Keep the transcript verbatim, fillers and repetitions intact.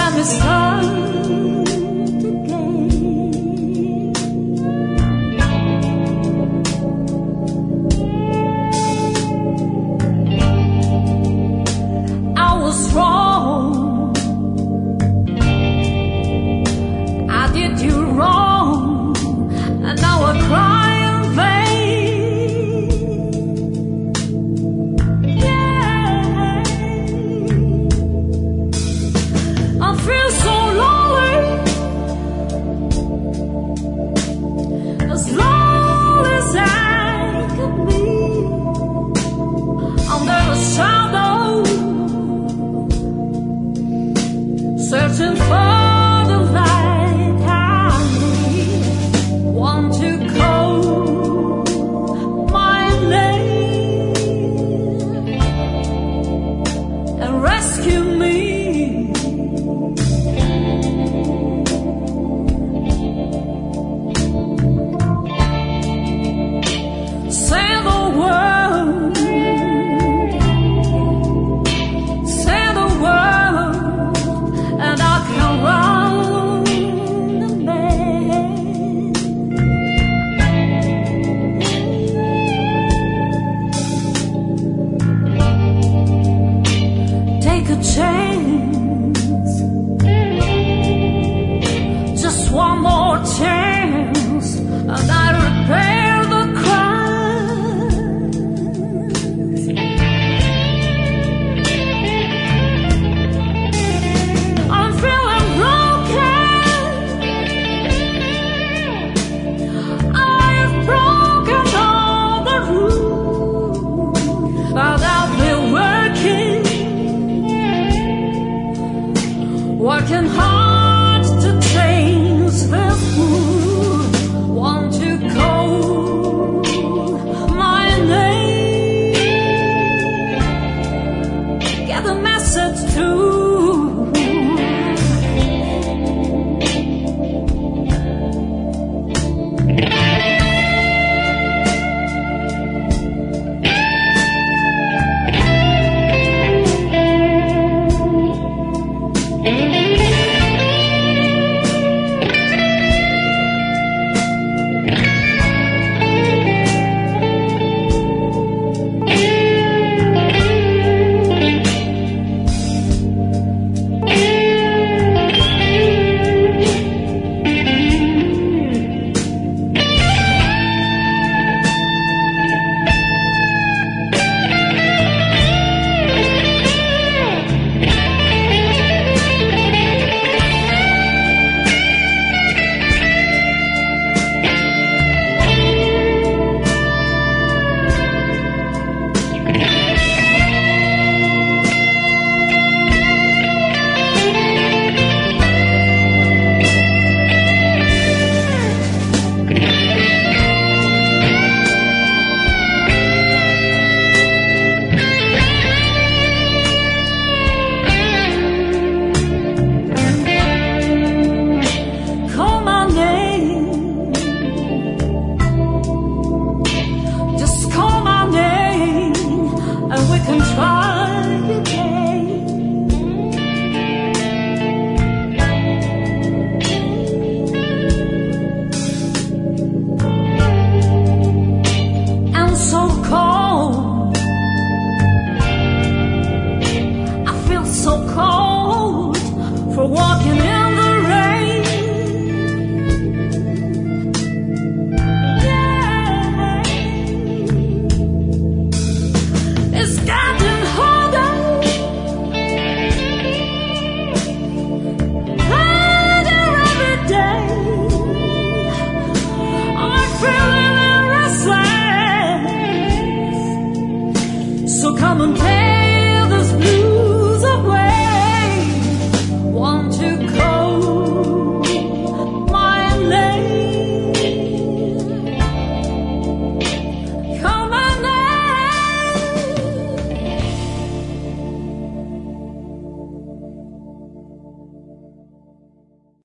let me start again. I was wrong. I did you wrong, and now I cry in vain. Yeah, I feel so lonely, as lonely as I can be, under a shadow, searching for the light I need. Want to call my name and rescue me. Say the word, say the word, and I can run away. Take a chance, just one more chance, and I repair the crimes. I'm feeling broken. I've broken all the rules, but I've been working, working hard to change this mood. Want to call my name, get the message too. Call my name, just call my name, and we can try again. I'm so cold, I feel so cold for walking